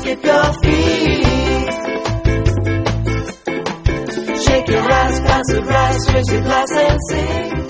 skip your feet. Shake your ass, pass the grass, raise your glass and sing.